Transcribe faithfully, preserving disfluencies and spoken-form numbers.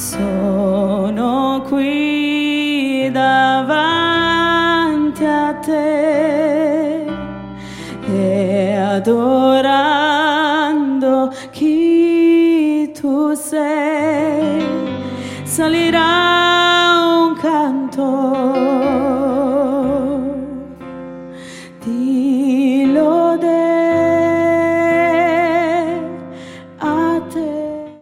Sono qui davanti a te e adorando chi tu sei, salirà